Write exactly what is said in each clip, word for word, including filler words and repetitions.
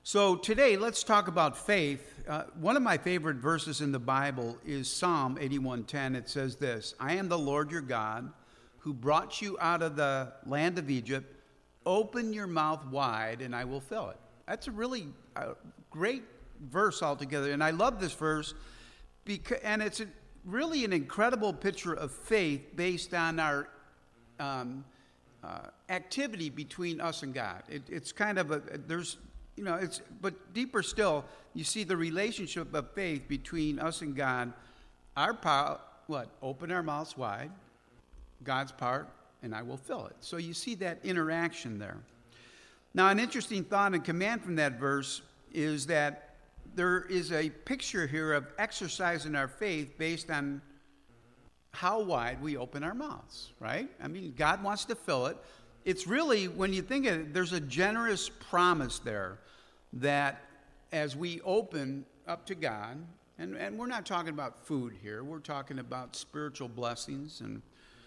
So today, let's talk about faith. Uh, one of my favorite verses in the Bible is Psalm eighty-one ten. It says this: I am the Lord your God, who brought you out of the land of Egypt. Open your mouth wide, and I will fill it. That's a really uh, great verse altogether, and I love this verse, because, and it's a, really an incredible picture of faith based on our um, uh, activity between us and God. It, it's kind of a, there's, you know, it's, but deeper still, you see the relationship of faith between us and God. Our part, what? Open our mouths wide. God's part, and I will fill it. So you see that interaction there. Now, an interesting thought and command from that verse is that there is a picture here of exercising our faith based on how wide we open our mouths, right? I mean, God wants to fill it. It's really, when you think of it, there's a generous promise there that as we open up to God, and, and we're not talking about food here, we're talking about spiritual blessings and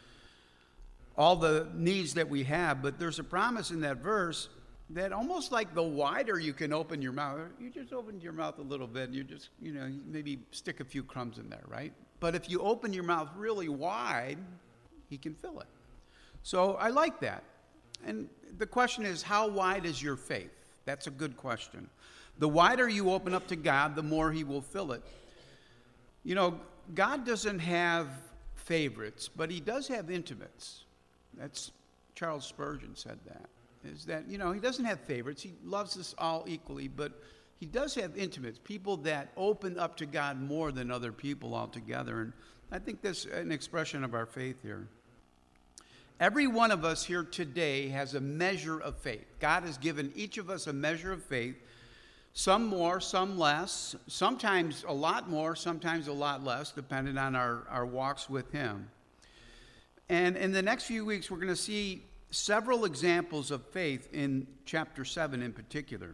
all the needs that we have, but there's a promise in that verse that almost like the wider you can open your mouth, you just open your mouth a little bit and you just, you know, maybe stick a few crumbs in there, right? But if you open your mouth really wide, he can fill it. So I like that. And the question is, how wide is your faith? That's a good question. The wider you open up to God, the more he will fill it. You know, God doesn't have favorites, but he does have intimates. That's, Charles Spurgeon said that, is that, you know, he doesn't have favorites. He loves us all equally, but he does have intimates, people that open up to God more than other people altogether. And I think that's an expression of our faith here. Every one of us here today has a measure of faith. God has given each of us a measure of faith, some more, some less, sometimes a lot more, sometimes a lot less, depending on our, our walks with him. And in the next few weeks, we're going to see several examples of faith in chapter seven in particular.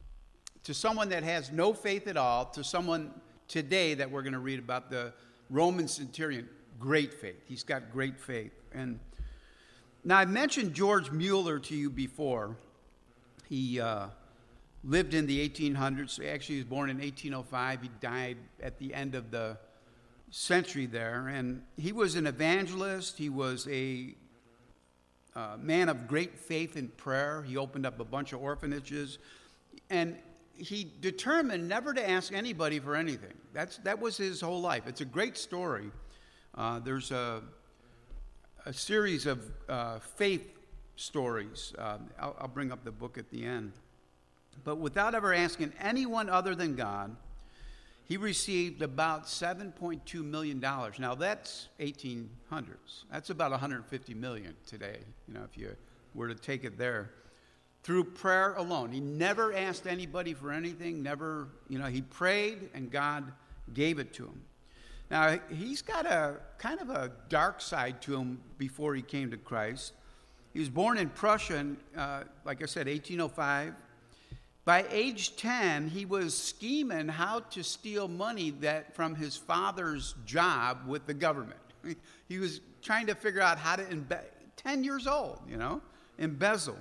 To someone that has no faith at all, to someone today that we're going to read about, the Roman centurion, great faith. He's got great faith. And now, I mentioned George Mueller to you before. He uh, lived in the eighteen hundreds. Actually, he was born in eighteen oh five. He died at the end of the century there. And he was an evangelist. He was a uh, man of great faith in prayer. He opened up a bunch of orphanages. And he determined never to ask anybody for anything. That's That was his whole life. It's a great story. Uh, there's a... a series of uh, faith stories. Uh, I'll, I'll bring up the book at the end. But without ever asking anyone other than God, he received about seven point two million dollars. Now, that's eighteen hundreds. That's about one hundred fifty million dollars today, you know, if you were to take it there. Through prayer alone. He never asked anybody for anything, never, you know, he prayed and God gave it to him. Now, he's got a kind of a dark side to him before he came to Christ. He was born in Prussia, in, uh, like I said, eighteen oh five. By age ten, he was scheming how to steal money that from his father's job with the government. He was trying to figure out how to, embe- ten years old, you know, embezzle.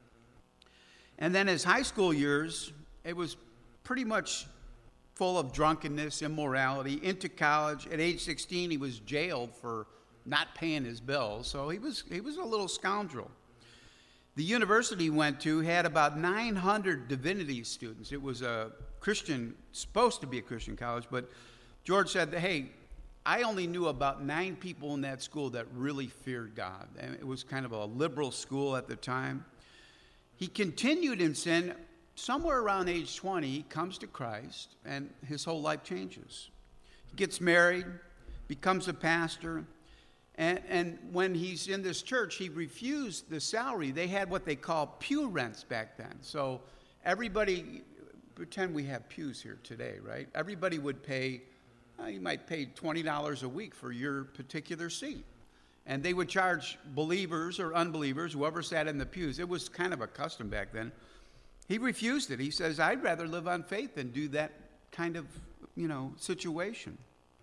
And then his high school years, it was pretty much full of drunkenness, immorality. Into college, at age sixteen, he was jailed for not paying his bills. So he was he was a little scoundrel. The university he went to had about nine hundred divinity students. It was a Christian, supposed to be a Christian college, but George said, hey, I only knew about nine people in that school that really feared God. And it was kind of a liberal school at the time. He continued in sin. Somewhere around age twenty, he comes to Christ, and his whole life changes. He gets married, becomes a pastor, and, and when he's in this church, he refused the salary. They had what they call pew rents back then. So everybody, pretend we have pews here today, right? Everybody would pay, uh, you might pay twenty dollars a week for your particular seat. And they would charge believers or unbelievers, whoever sat in the pews. It was kind of a custom back then. He refused it. He says, I'd rather live on faith than do that kind of, you know, situation.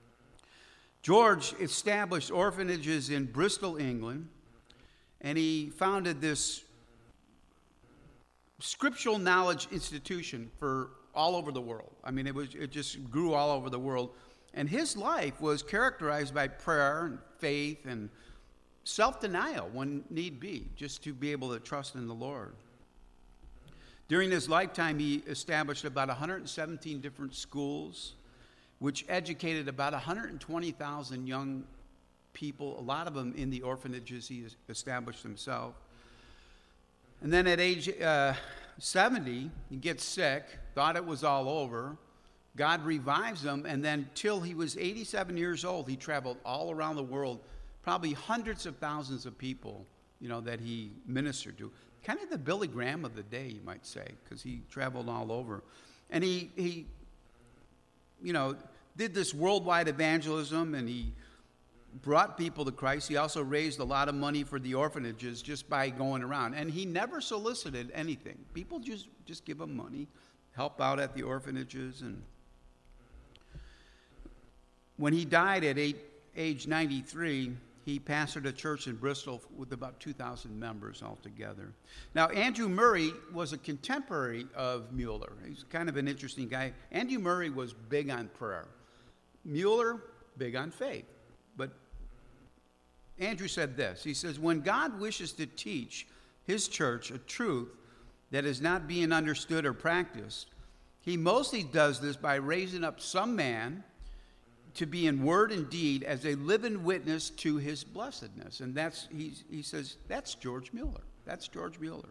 George established orphanages in Bristol, England, and he founded this scriptural knowledge institution for all over the world. I mean, it was it just grew all over the world. And his life was characterized by prayer and faith and self-denial when need be, just to be able to trust in the Lord. During his lifetime, he established about one hundred seventeen different schools, which educated about one hundred twenty thousand young people, a lot of them in the orphanages he established himself. And then at age uh, seventy, he gets sick, thought it was all over. God revives him, and then till he was eighty-seven years old, he traveled all around the world, probably hundreds of thousands of people, you know, that he ministered to. Kind of the Billy Graham of the day, you might say, because he traveled all over. And he, he, you know, did this worldwide evangelism, and he brought people to Christ. He also raised a lot of money for the orphanages just by going around. And he never solicited anything. People just, just give him money, help out at the orphanages. And when he died at eight, age ninety-three, he pastored a church in Bristol with about two thousand members altogether. Now, Andrew Murray was a contemporary of Mueller. He's kind of an interesting guy. Andrew Murray was big on prayer. Mueller, big on faith. But Andrew said this. He says, when God wishes to teach his church a truth that is not being understood or practiced, he mostly does this by raising up some man to be in word and deed as a living witness to his blessedness. And that's, he, he says, that's George Mueller. That's George Mueller.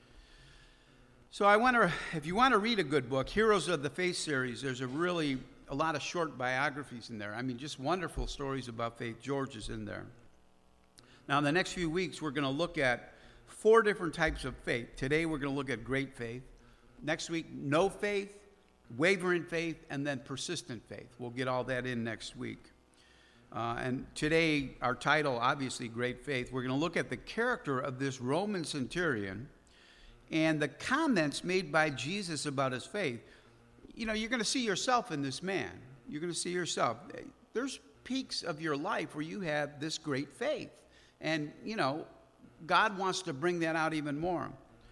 So I want to, if you want to read a good book, Heroes of the Faith series, there's a really, a lot of short biographies in there. I mean, just wonderful stories about faith. George is in there. Now, in the next few weeks, we're going to look at four different types of faith. Today, we're going to look at great faith. Next week, no faith, wavering faith, and then persistent faith. We'll get all that in next week. Uh, and today, our title, obviously, Great Faith. We're going to look at the character of this Roman centurion and the comments made by Jesus about his faith. You know, you're going to see yourself in this man. You're going to see yourself. There's peaks of your life where you have this great faith. And, you know, God wants to bring that out even more.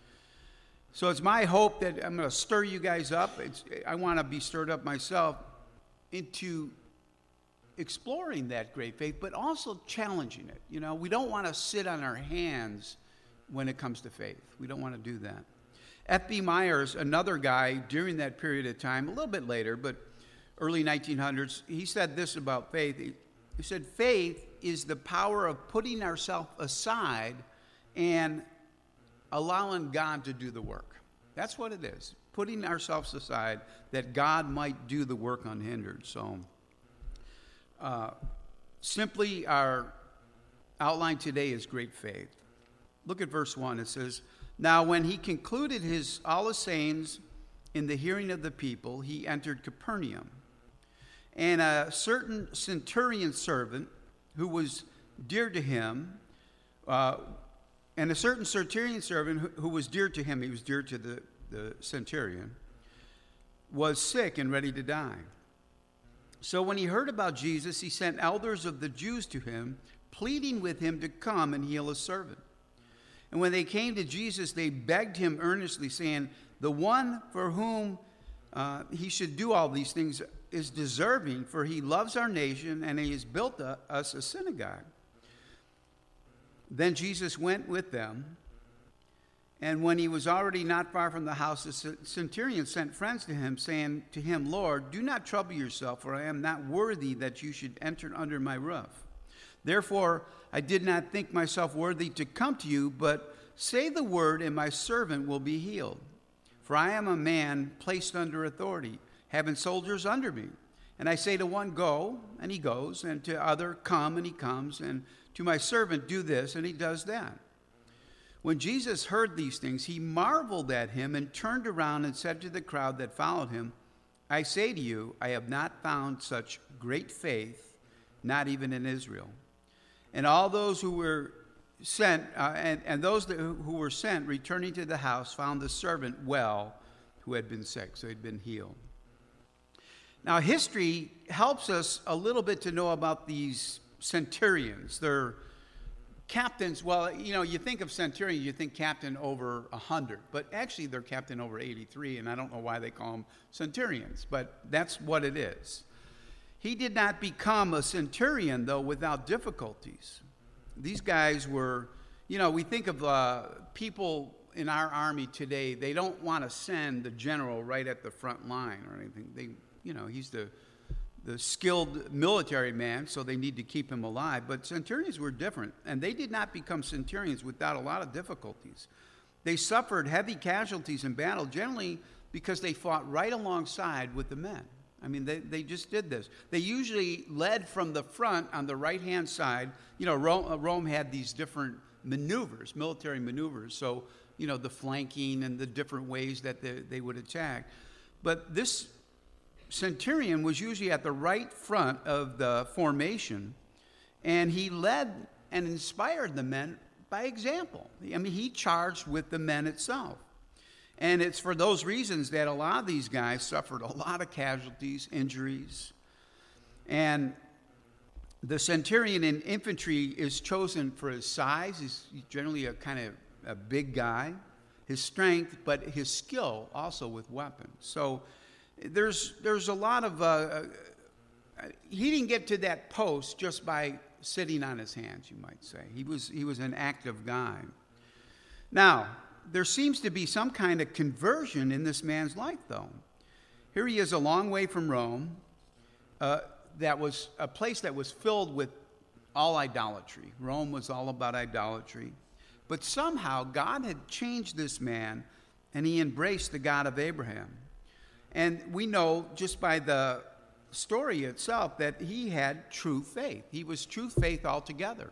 So it's my hope that I'm going to stir you guys up. It's, I want to be stirred up myself into exploring that great faith, but also challenging it. You know, we don't want to sit on our hands when it comes to faith. We don't want to do that. F B Myers, another guy during that period of time, a little bit later, but early nineteen hundreds, he said this about faith. He, he said, faith is the power of putting ourselves aside and allowing God to do the work. That's what it is, putting ourselves aside that God might do the work unhindered. So uh, simply our outline today is great faith. Look at verse one. It says, now when he concluded his all his sayings in the hearing of the people, he entered Capernaum. And a certain centurion servant who was dear to him, uh, And a certain centurion servant who, who was dear to him, he was dear to the, the centurion, was sick and ready to die. So when he heard about Jesus, he sent elders of the Jews to him, pleading with him to come and heal his servant. And when they came to Jesus, they begged him earnestly, saying, the one for whom uh, he should do all these things is deserving, for he loves our nation, and he has built a, us a synagogue. Then Jesus went with them, and when he was already not far from the house, the centurion sent friends to him, saying to him, Lord, do not trouble yourself, for I am not worthy that you should enter under my roof. Therefore, I did not think myself worthy to come to you, but say the word, and my servant will be healed. For I am a man placed under authority, having soldiers under me. And I say to one, go, and he goes, and to other, come, and he comes, and to my servant, do this, and he does that. When Jesus heard these things, he marveled at him and turned around and said to the crowd that followed him, I say to you, I have not found such great faith, not even in Israel. And all those who were sent, uh, and, and those that, who were sent, returning to the house, found the servant well who had been sick, so he'd been healed. Now, history helps us a little bit to know about these centurions. They're captains, well, you know, you think of centurion, you think captain over one hundred, but actually they're captain over eighty-three, and I don't know why they call them centurions, but that's what it is. He did not become a centurion, though, without difficulties. These guys were, you know, we think of uh, people in our army today, they don't want to send the general right at the front line or anything. They, you know, he's the the skilled military man, so they need to keep him alive. But centurions were different, and they did not become centurions without a lot of difficulties. They suffered heavy casualties in battle, generally because they fought right alongside with the men. I mean, they, they just did this. They usually led from the front on the right-hand side. You know, Rome, Rome had these different maneuvers, military maneuvers, so, you know, the flanking and the different ways that they, they would attack. But this centurion was usually at the right front of the formation, and he led and inspired the men by example. I mean, he charged with the men itself. And it's for those reasons that a lot of these guys suffered a lot of casualties, injuries. And the centurion in infantry is chosen for his size. He's generally a kind of a big guy, his strength, but his skill also with weapons. So There's there's a lot of, uh, he didn't get to that post just by sitting on his hands, you might say. He was he was an active guy. Now, there seems to be some kind of conversion in this man's life, though. Here he is a long way from Rome. Uh, that was a place that was filled with all idolatry. Rome was all about idolatry. But somehow God had changed this man, and he embraced the God of Abraham. And we know just by the story itself that he had true faith. He was true faith altogether.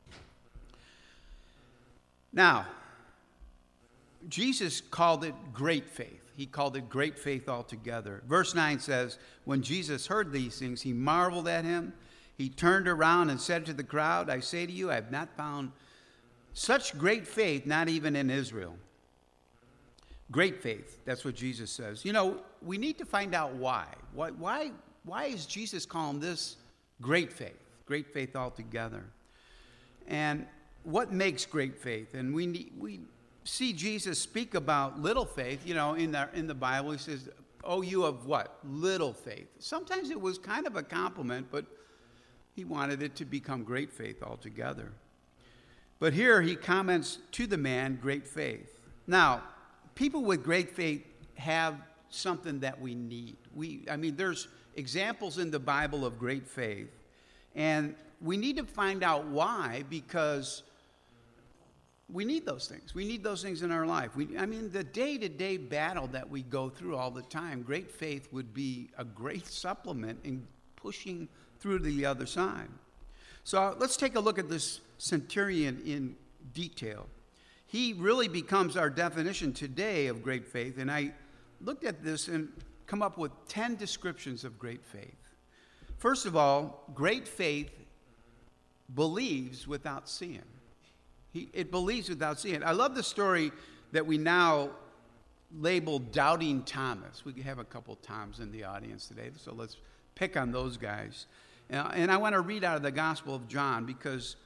Now, Jesus called it great faith. He called it great faith altogether. Verse nine says, when Jesus heard these things, he marveled at him. He turned around and said to the crowd, I say to you, I have not found such great faith, not even in Israel. Great faith, that's what Jesus says. You know, we need to find out why. Why, why, why is Jesus calling this great faith? Great faith altogether. And what makes great faith? And we need, we see Jesus speak about little faith. You know, in the, in the Bible, he says, oh, you have what? Little faith. Sometimes it was kind of a compliment, but he wanted it to become great faith altogether. But here he comments to the man, great faith. Now, people with great faith have something that we need. We, I mean, there's examples in the Bible of great faith, and we need to find out why, because we need those things. We need those things in our life. We, I mean, the day-to-day battle that we go through all the time, great faith would be a great supplement in pushing through to the other side. So let's take a look at this centurion in detail. He really becomes our definition today of great faith. And I looked at this and come up with ten descriptions of great faith. First of all, great faith believes without seeing. He, it believes without seeing. I love the story that we now label Doubting Thomas. We have a couple Toms in the audience today, so let's pick on those guys. Uh, and I want to read out of the Gospel of John, because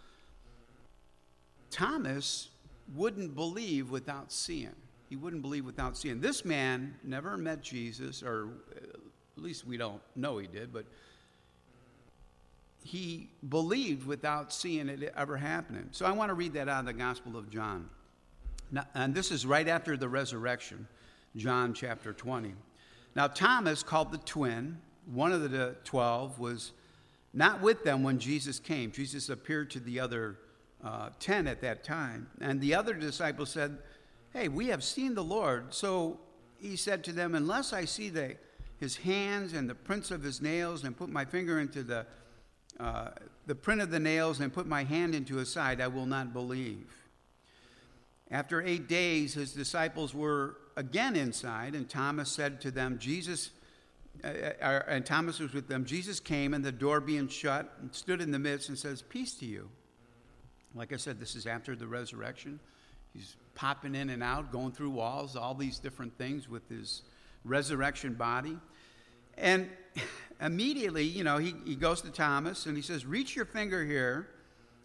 Thomas wouldn't believe without seeing. He wouldn't believe without seeing. This man never met Jesus, or at least we don't know he did, but he believed without seeing it ever happening. So I want to read that out of the Gospel of John. Now, and this is right after the resurrection, John chapter twenty. Now Thomas, called the twin, one of the twelve, was not with them when Jesus came. Jesus appeared to the other uh, ten at that time. And the other disciples said, hey, we have seen the Lord. So he said to them, unless I see the, his hands and the prints of his nails, and put my finger into the, uh, the print of the nails, and put my hand into his side, I will not believe. After eight days, his disciples were again inside, and Thomas said to them, Jesus, uh, uh, and Thomas was with them, Jesus came, and the door being shut, and stood in the midst and says, peace to you. Like I said, this is after the resurrection. He's popping in and out, going through walls, all these different things with his resurrection body. And immediately, you know, he, he goes to Thomas, and he says, reach your finger here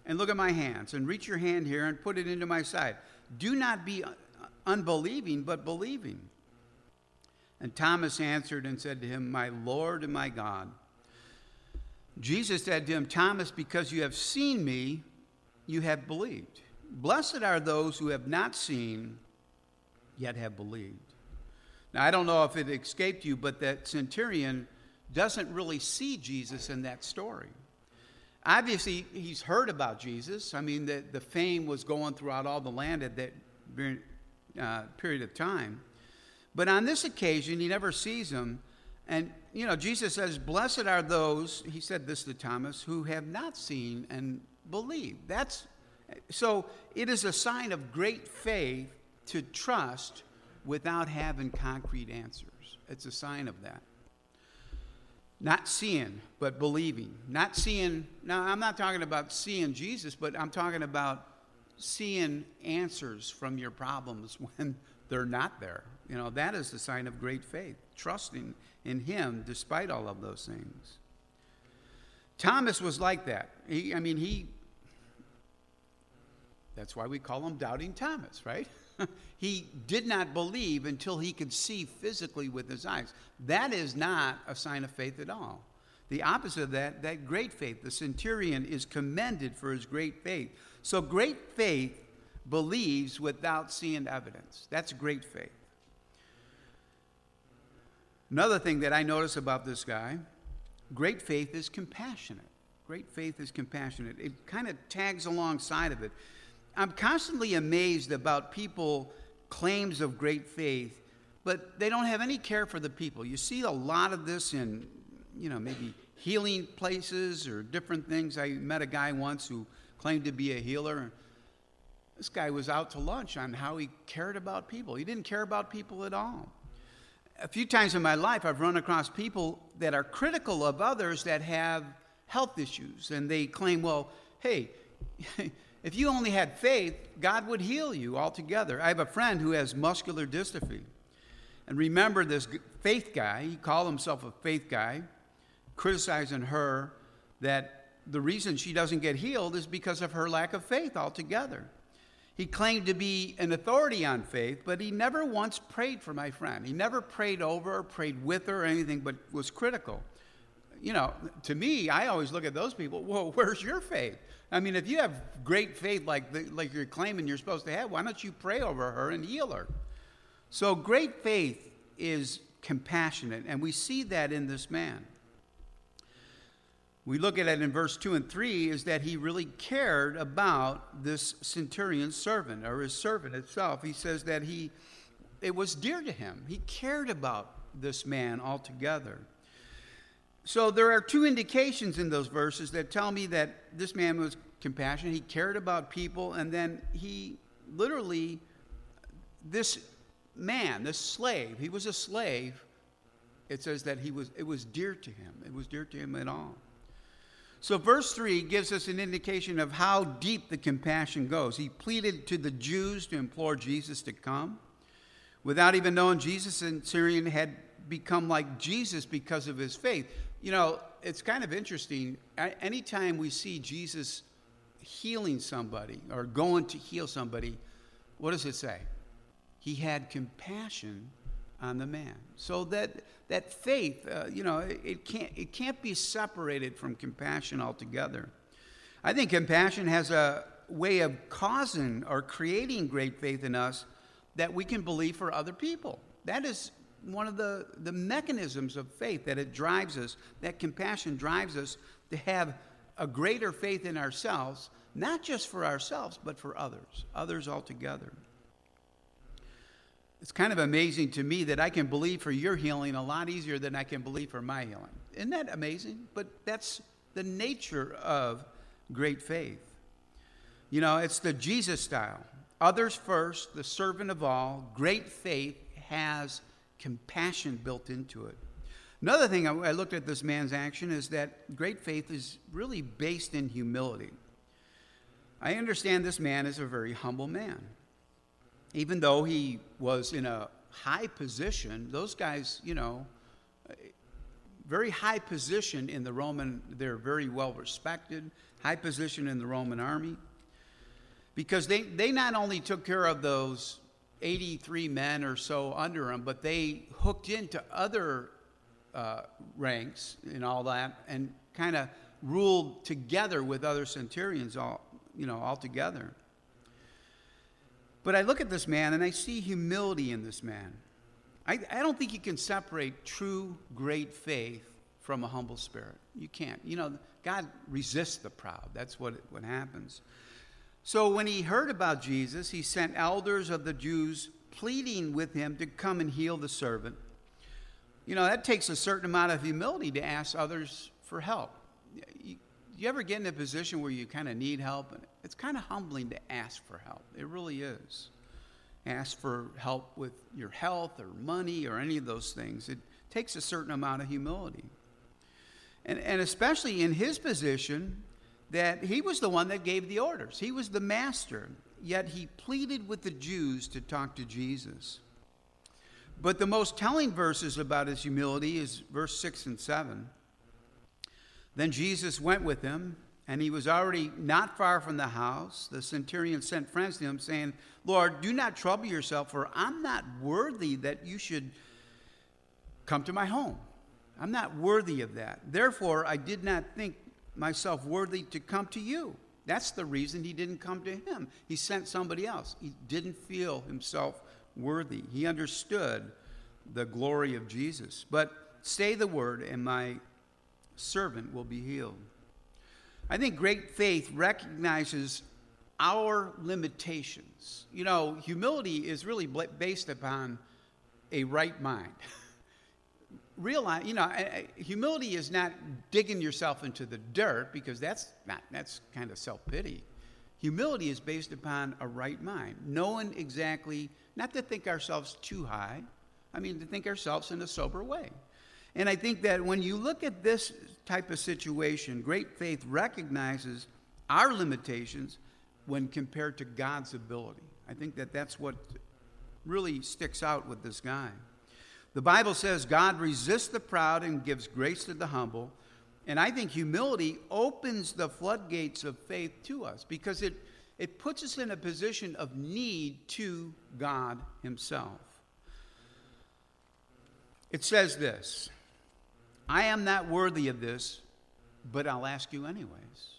and look at my hands, and reach your hand here and put it into my side. Do not be unbelieving, but believing." And Thomas answered and said to him, "My Lord and my God." Jesus said to him, "Thomas, because you have seen me, you have believed. Blessed are those who have not seen, yet have believed." Now, I don't know if it escaped you, but that centurion doesn't really see Jesus in that story. Obviously, he's heard about Jesus. I mean, the, the fame was going throughout all the land at that uh, period of time. But on this occasion, he never sees him. And, you know, Jesus says, "Blessed are those," he said this to Thomas, "who have not seen and believed." That's, so it is a sign of great faith to trust without having concrete answers. It's a sign of that. Not seeing, but believing. Not seeing, now I'm not talking about seeing Jesus, but I'm talking about seeing answers from your problems when they're not there. You know, that is the sign of great faith, trusting in him despite all of those things. Thomas was like that. He, I mean, he, that's why we call him Doubting Thomas, right? He did not believe until he could see physically with his eyes. That is not a sign of faith at all. The opposite of that, that great faith. The centurion is commended for his great faith. So great faith believes without seeing evidence. That's great faith. Another thing that I notice about this guy, great faith is compassionate. Great faith is compassionate. It kind of tags alongside of it. I'm constantly amazed about people claims of great faith, but they don't have any care for the people. You see a lot of this in, you know, maybe healing places or different things. I met a guy once who claimed to be a healer. This guy was out to lunch on how he cared about people. He didn't care about people at all. A few times in my life, I've run across people that are critical of others that have health issues, and they claim, well, hey, if you only had faith, God would heal you altogether. I have a friend who has muscular dystrophy. And remember this faith guy, he called himself a faith guy, criticizing her that the reason she doesn't get healed is because of her lack of faith altogether. He claimed to be an authority on faith, but he never once prayed for my friend. He never prayed over or prayed with her or anything, but was critical. You know, to me, I always look at those people, whoa, where's your faith? I mean, if you have great faith like the, like you're claiming you're supposed to have, why don't you pray over her and heal her? So great faith is compassionate, and we see that in this man. We look at it in verse two and three, is that he really cared about this centurion's servant, or his servant itself. He says that he, it was dear to him. He cared about this man altogether. So there are two indications in those verses that tell me that this man was compassionate. He cared about people, and then he literally, this man, this slave, he was a slave. It says that he was, it was dear to him. It was dear to him at all. So verse three gives us an indication of how deep the compassion goes. He pleaded to the Jews to implore Jesus to come. Without even knowing Jesus, the centurion had become like Jesus because of his faith. You know, it's kind of interesting. Anytime we see Jesus healing somebody or going to heal somebody, what does it say? He had compassion on the man. So that that faith, uh, you know, it, it can't it can't be separated from compassion altogether. I think compassion has a way of causing or creating great faith in us that we can believe for other people. That is one of the, the mechanisms of faith, that it drives us, that compassion drives us to have a greater faith in ourselves, not just for ourselves, but for others, others altogether. It's kind of amazing to me that I can believe for your healing a lot easier than I can believe for my healing. Isn't that amazing? But that's the nature of great faith. You know, it's the Jesus style. Others first, the servant of all. Great faith has compassion built into it. Another thing I looked at this man's action is that great faith is really based in humility. I understand this man is a very humble man. Even though he was in a high position, those guys, you know, very high position in the Roman, they're very well respected, high position in the Roman army, because they, they not only took care of those eighty-three men or so under them, but they hooked into other uh, ranks and all that, and kind of ruled together with other centurions all, you know, all together. But I look at this man and I see humility in this man. I, I don't think you can separate true great faith from a humble spirit. You can't. You know, God resists the proud. That's what, what happens. So when he heard about Jesus, he sent elders of the Jews pleading with him to come and heal the servant. You know, that takes a certain amount of humility to ask others for help. You, you ever get in a position where you kind of need help? And it's kind of humbling to ask for help. It really is. Ask for help with your health or money or any of those things. It takes a certain amount of humility. And, and especially in his position, that he was the one that gave the orders. He was the master, yet he pleaded with the Jews to talk to Jesus. But the most telling verses about his humility is verse six and seven. Then Jesus went with him, and he was already not far from the house. The centurion sent friends to him, saying, Lord, do not trouble yourself, for I'm not worthy that you should come to my home. I'm not worthy of that. Therefore, I did not think myself worthy to come to you. That's the reason he didn't come to him. He sent somebody else. He didn't feel himself worthy. He understood the glory of Jesus. But say the word, and my servant will be healed. I think great faith recognizes our limitations. You know, humility is really based upon a right mind. Realize, you know, humility is not digging yourself into the dirt, because that's not, that's kind of self-pity. Humility is based upon a right mind, knowing exactly, not to think ourselves too high, I mean to think ourselves in a sober way. And I think that when you look at this type of situation, great faith recognizes our limitations when compared to God's ability. I think that that's what really sticks out with this guy. The Bible says God resists the proud and gives grace to the humble. And I think humility opens the floodgates of faith to us, because it, it puts us in a position of need to God himself. It says this, I am not worthy of this, but I'll ask you anyways.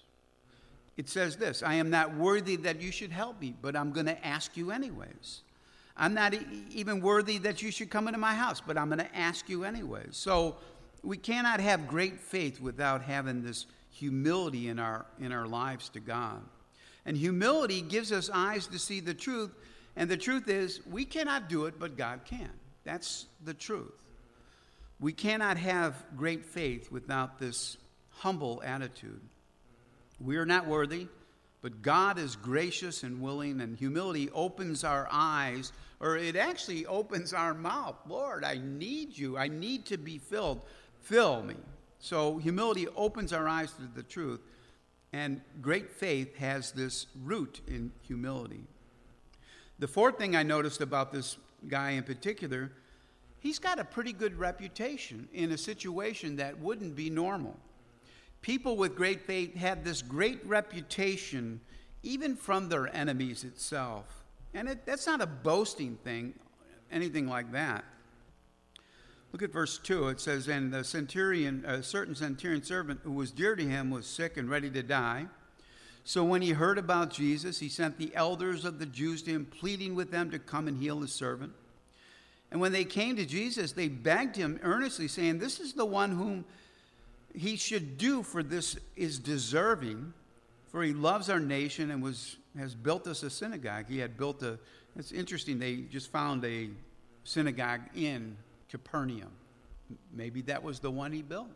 It says this, I am not worthy that you should help me, but I'm going to ask you anyways. I'm not e- even worthy that you should come into my house, but I'm going to ask you anyways. So we cannot have great faith without having this humility in our in our lives to God. And humility gives us eyes to see the truth, and the truth is we cannot do it, but God can. That's the truth. We cannot have great faith without this humble attitude. We are not worthy, but God is gracious and willing, and humility opens our eyes, or it actually opens our mouth. Lord, I need you. I need to be filled. Fill me. So humility opens our eyes to the truth, and great faith has this root in humility. The fourth thing I noticed about this guy in particular, he's got a pretty good reputation in a situation that wouldn't be normal. People with great faith had this great reputation even from their enemies itself. And it, that's not a boasting thing, anything like that. Look at verse two. It says, and the centurion, a certain centurion servant who was dear to him was sick and ready to die. So when he heard about Jesus, he sent the elders of the Jews to him, pleading with them to come and heal his servant. And when they came to Jesus, they begged him earnestly, saying, this is the one whom he should do, for this is deserving, for he loves our nation and was has built us a synagogue. He had built a, it's interesting, they just found a synagogue in Capernaum. Maybe that was the one he built.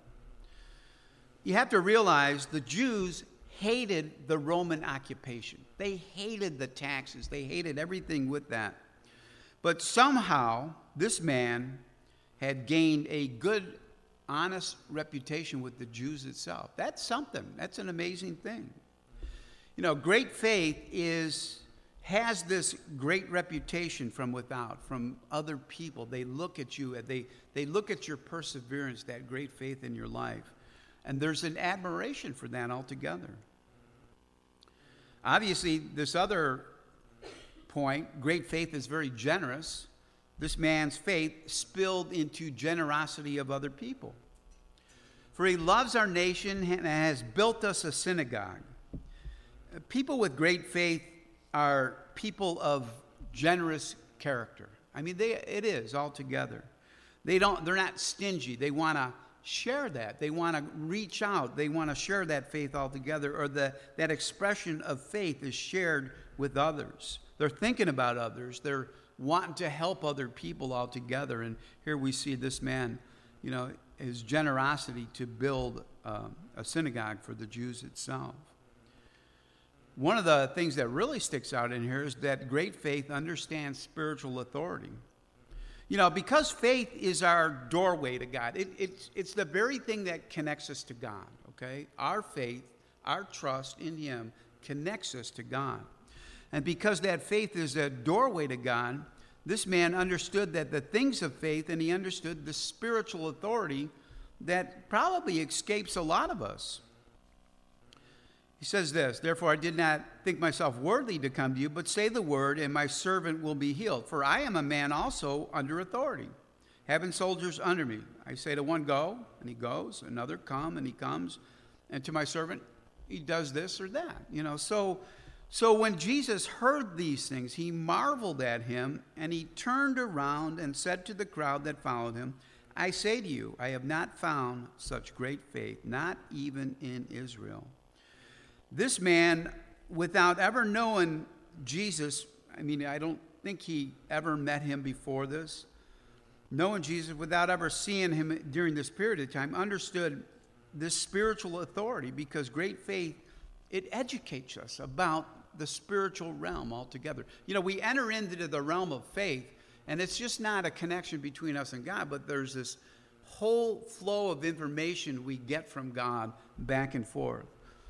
You have to realize the Jews hated the Roman occupation. They hated the taxes. They hated everything with that. But somehow, this man had gained a good, honest reputation with the Jews itself. That's something. That's an amazing thing. You know, great faith is has this great reputation from without, from other people. They look at you, they, they look at your perseverance, that great faith in your life. And there's an admiration for that altogether. Obviously, this other point, great faith is very generous. This man's faith spilled into generosity of other people. For he loves our nation and has built us a synagogue. People with great faith are people of generous character. I mean, they, it is altogether. They don't, they're not stingy. They want to share that. They want to reach out. They want to share that faith altogether, or the, that expression of faith is shared with others. They're thinking about others. They're wanting to help other people altogether. And here we see this man, you know, his generosity to build um, a synagogue for the Jews itself. One of the things that really sticks out in here is that great faith understands spiritual authority. You know, because faith is our doorway to God. It, it's, it's the very thing that connects us to God, okay? Our faith, our trust in Him connects us to God. And because that faith is a doorway to God, this man understood that the things of faith, and he understood the spiritual authority that probably escapes a lot of us. He says this, "Therefore I did not think myself worthy to come to you, but say the word, and my servant will be healed. For I am a man also under authority, having soldiers under me. I say to one, go, and he goes. Another, come, and he comes. And to my servant, he does this or that." You know, so, so when Jesus heard these things, he marveled at him, and he turned around and said to the crowd that followed him, "I say to you, I have not found such great faith, not even in Israel." This man, without ever knowing Jesus, I mean, I don't think he ever met him before this, knowing Jesus, without ever seeing him during this period of time, understood this spiritual authority, because great faith, it educates us about the spiritual realm altogether. You know, we enter into the realm of faith, and it's just not a connection between us and God, but there's this whole flow of information we get from God back and forth.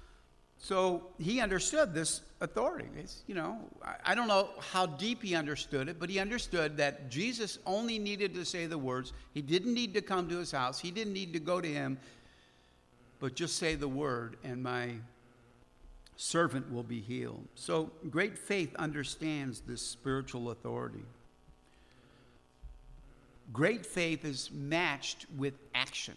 So he understood this authority. It's, you know, I, I don't know how deep he understood it, but he understood that Jesus only needed to say the words. He didn't need to come to his house. He didn't need to go to him, but just say the word, and my servant will be healed. So great faith understands this spiritual authority. Great faith is matched with action.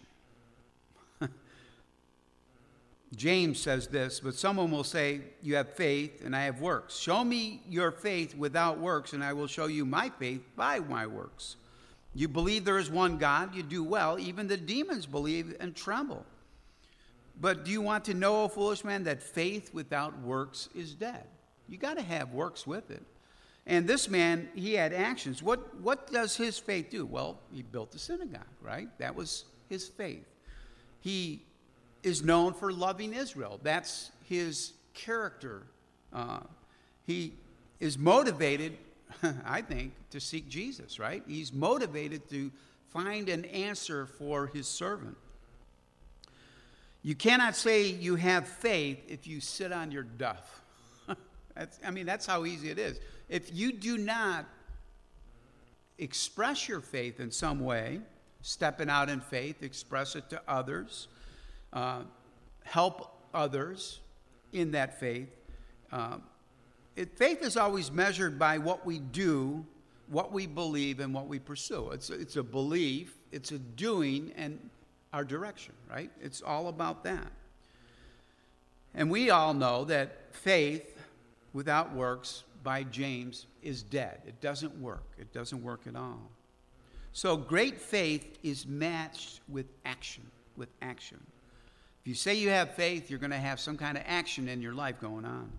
James says this, "But someone will say, you have faith and I have works. Show me your faith without works, and I will show you my faith by my works. You believe there is one God, you do well. Even the demons believe and tremble. But do you want to know, O foolish man, that faith without works is dead?" You got to have works with it. And this man, he had actions. What, what does his faith do? Well, he built a synagogue, right? That was his faith. He is known for loving Israel. That's his character. Uh, he is motivated, I think, to seek Jesus, right? He's motivated to find an answer for his servant. You cannot say you have faith if you sit on your duff. That's, I mean, that's how easy it is. If you do not express your faith in some way, stepping out in faith, express it to others, Uh, help others in that faith. Uh, it, faith is always measured by what we do, what we believe, and what we pursue. It's, it's a belief, it's a doing, and our direction, right? It's all about that. And we all know that faith without works, by James, is dead. It doesn't work. It doesn't work at all. So great faith is matched with action, with action. If you say you have faith, you're going to have some kind of action in your life going on.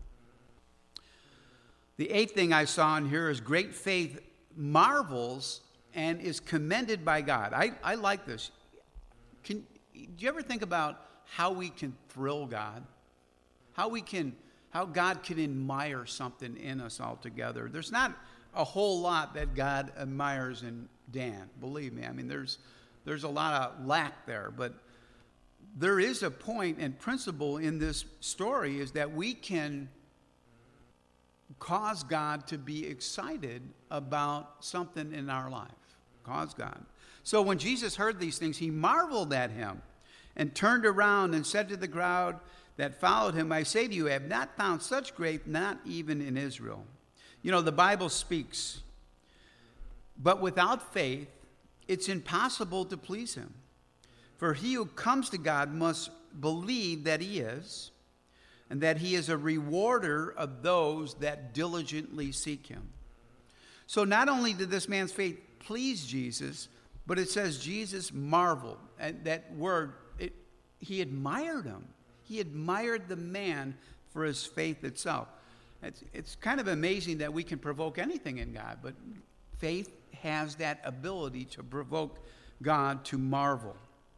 The eighth thing I saw in here is great faith marvels and is commended by God. I, I like this. Can, do you ever think about how we can thrill God? How we can, how God can admire something in us altogether? There's not a whole lot that God admires in Dan, believe me. I mean, there's there's a lot of lack there, but there is a point and principle in this story, is that we can cause God to be excited about something in our life. Cause God. So when Jesus heard these things, he marveled at him and turned around and said to the crowd that followed him, I say to you, I have not found such faith, not even in Israel. You know, the Bible speaks, but without faith, it's impossible to please him. For he who comes to God must believe that he is, and that he is a rewarder of those that diligently seek him. So not only did this man's faith please Jesus, but it says Jesus marveled. And that word, it, he admired him. He admired the man for his faith itself. It's, it's kind of amazing that we can provoke anything in God, but faith has that ability to provoke God to marvel.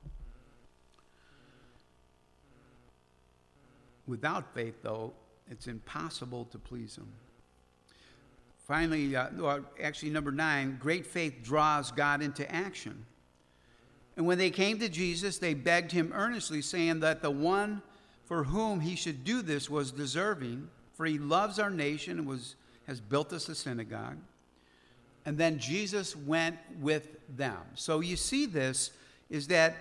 Without faith, though, it's impossible to please him. Finally, uh, well, actually, number nine, great faith draws God into action. And when they came to Jesus, they begged him earnestly, saying that the one for whom he should do this was deserving, for he loves our nation and was, has built us a synagogue. And then Jesus went with them. So you see this is that,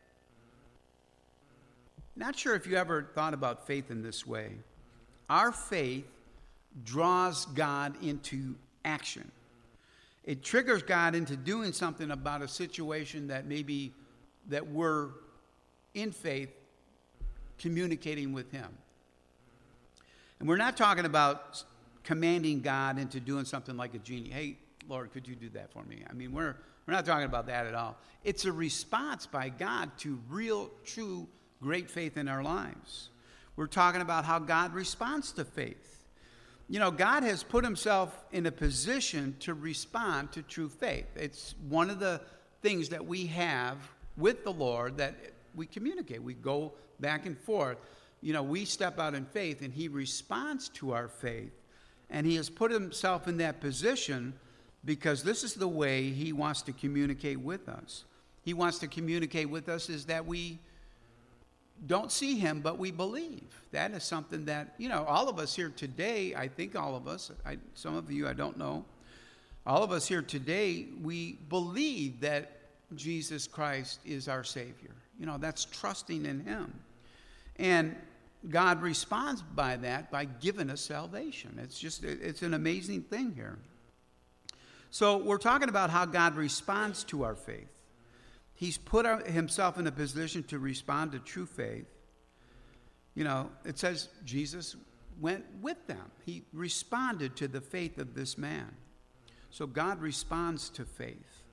not sure if you ever thought about faith in this way. Our faith draws God into action. It triggers God into doing something about a situation that maybe that we're in faith communicating with him. And we're not talking about commanding God into doing something like a genie. Hey, Lord, could you do that for me? I mean, we're we're not talking about that at all. It's a response by God to real, true, great faith in our lives. We're talking about how God responds to faith. You know, God has put himself in a position to respond to true faith. It's one of the things that we have with the Lord that we communicate. We go back and forth. You know, we step out in faith and he responds to our faith. And he has put himself in that position because this is the way he wants to communicate with us. He wants to communicate with us is that we don't see him, but we believe. That is something that, you know, all of us here today, I think all of us, I, some of you I don't know, all of us here today, we believe that Jesus Christ is our Savior. You know, that's trusting in him. And God responds by that by giving us salvation. It's just, it's an amazing thing here. So we're talking about how God responds to our faith. He's put our, himself in a position to respond to true faith. You know, it says Jesus went with them. He responded to the faith of this man. So God responds to faith.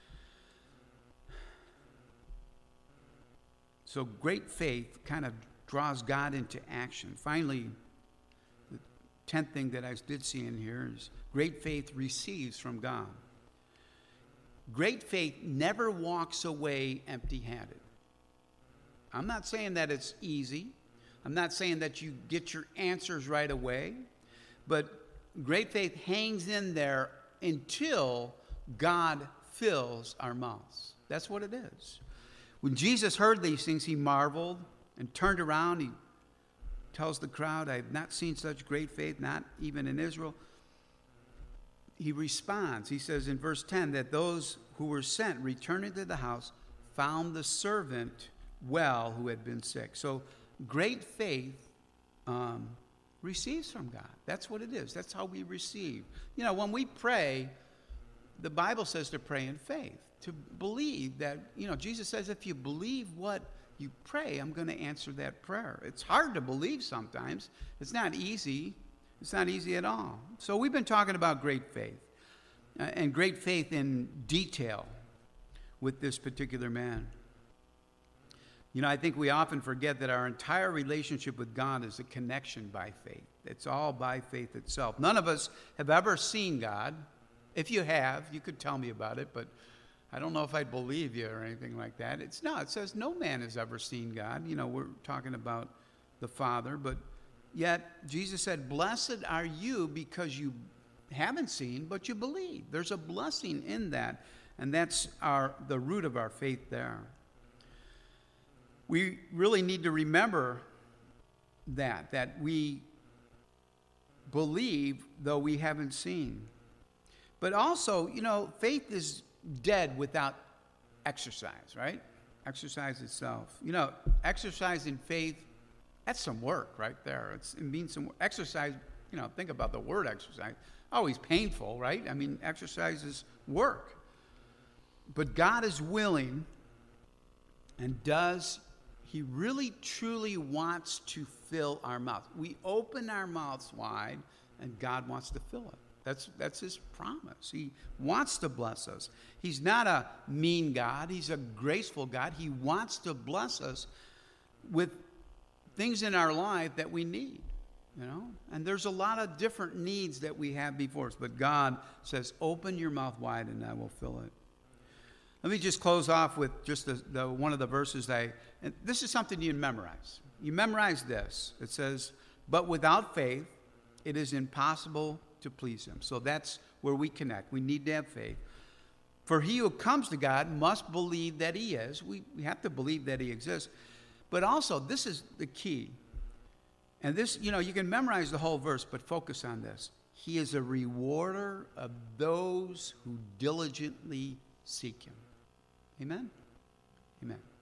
So great faith kind of draws God into action. Finally, the tenth thing that I did see in here is great faith receives from God. Great faith never walks away empty-handed. I'm not saying that it's easy. I'm not saying that you get your answers right away. But great faith hangs in there until God fills our mouths. That's what it is. When Jesus heard these things, he marveled and turned around. He tells the crowd, I have not seen such great faith, not even in Israel. He responds. He says in verse ten that those who were sent, returning to the house, found the servant well who had been sick. So great faith um, receives from God. That's what it is. That's how we receive. You know, when we pray, the Bible says to pray in faith, to believe that, you know, Jesus says if you believe what you pray, I'm going to answer that prayer. It's hard to believe sometimes. It's not easy. It's not easy at all. So we've been talking about great faith, uh, and great faith in detail with this particular man. You know, I think we often forget that our entire relationship with God is a connection by faith. It's all by faith itself. None of us have ever seen God. If you have, you could tell me about it, but I don't know if I'd believe you or anything like that. It's no, it says no man has ever seen God. You know, we're talking about the Father, but yet Jesus said, blessed are you because you haven't seen, but you believe. There's a blessing in that, and that's our the root of our faith there. We really need to remember that, that we believe though we haven't seen. But also, you know, faith is dead without exercise, right? Exercise itself. You know, exercise in faith, that's some work right there. It's, it means some exercise. You know, think about the word exercise. Always painful, right? I mean, exercise is work. But God is willing and does, he really truly wants to fill our mouth. We open our mouths wide and God wants to fill it. That's, that's his promise. He wants to bless us. He's not a mean God. He's a graceful God. He wants to bless us with things in our life that we need, you know. And there's a lot of different needs that we have before us. But God says, open your mouth wide and I will fill it. Let me just close off with just the, the one of the verses I, and this is something you memorize. You memorize this. It says, but without faith, it is impossible to please him. So that's where we connect. We need to have faith. For he who comes to God must believe that he is. We, we have to believe that he exists. But also, this is the key. And this, you know, you can memorize the whole verse, but focus on this. He is a rewarder of those who diligently seek him. Amen? Amen.